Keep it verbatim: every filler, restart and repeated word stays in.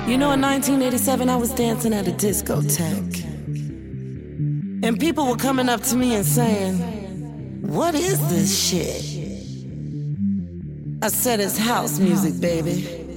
You know, in nineteen eighty-seven, I was dancing at a discotheque. And people were coming up to me and saying, "What is this shit?" I said, "It's house music, baby."